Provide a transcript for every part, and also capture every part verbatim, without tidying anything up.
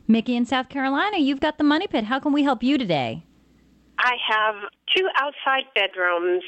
Mickey in South Carolina, you've got the Money Pit. How can we help you today? I have two outside bedrooms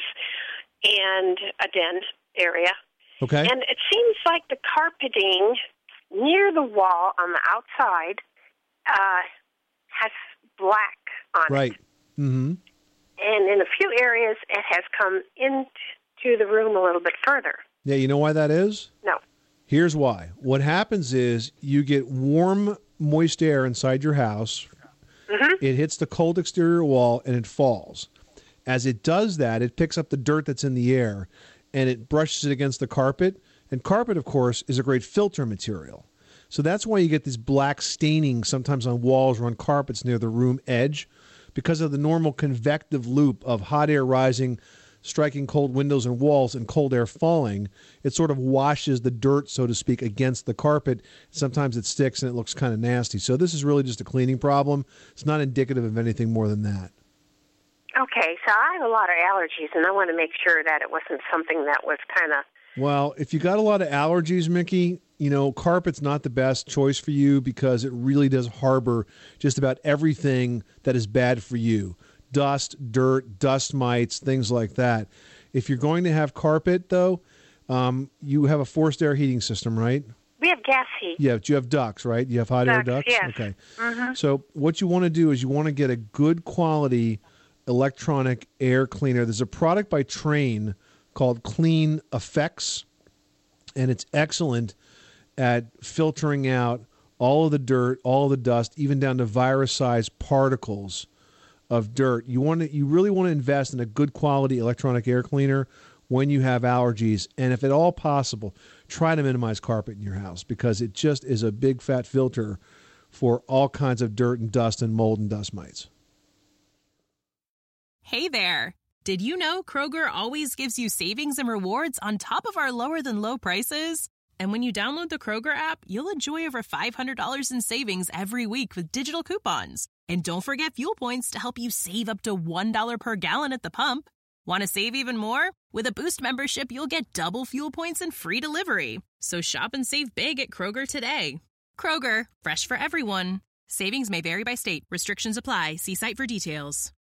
and a den area. Okay. And it seems like the carpeting near the wall on the outside uh, has black on right. it. Right. Mm-hmm. And in a few areas, it has come into the room a little bit further. Yeah, you know why that is? No. Here's why. What happens is you get warm, moist air inside your house. Mm-hmm. It hits the cold exterior wall, and it falls. As it does that, it picks up the dirt that's in the air, and it brushes it against the carpet. And carpet, of course, is a great filter material. So that's why you get these black staining sometimes on walls or on carpets near the room edge, because of the normal convective loop of hot air rising, striking cold windows and walls, and cold air falling. It sort of washes the dirt, so to speak, against the carpet. Sometimes it sticks and it looks kind of nasty. So this is really just a cleaning problem. It's not indicative of anything more than that. Okay, so I have a lot of allergies, and I want to make sure that it wasn't something that was kind of... Well, if you got a lot of allergies, Mickey, you know, carpet's not the best choice for you because it really does harbor just about everything that is bad for you. Dust, dirt, dust mites, things like that. If you're going to have carpet, though, um, you have a forced air heating system, right? We have gas heat. Yeah, you have ducts, right? You have hot ducts, air ducts? Yes. Okay. Mm-hmm. So what you want to do is you want to get a good quality electronic air cleaner. There's a product by Trane called Clean Effects, and it's excellent at filtering out all of the dirt, all of the dust, even down to virus-sized particles of dirt. You want to, you really want to invest in a good quality electronic air cleaner when you have allergies, and if at all possible, try to minimize carpet in your house because it just is a big fat filter for all kinds of dirt and dust and mold and dust mites. Hey there. Did you know Kroger always gives you savings and rewards on top of our lower than low prices? And when you download the Kroger app, you'll enjoy over five hundred dollars in savings every week with digital coupons. And don't forget fuel points to help you save up to one dollar per gallon at the pump. Want to save even more? With a Boost membership, you'll get double fuel points and free delivery. So shop and save big at Kroger today. Kroger, fresh for everyone. Savings may vary by state. Restrictions apply. See site for details.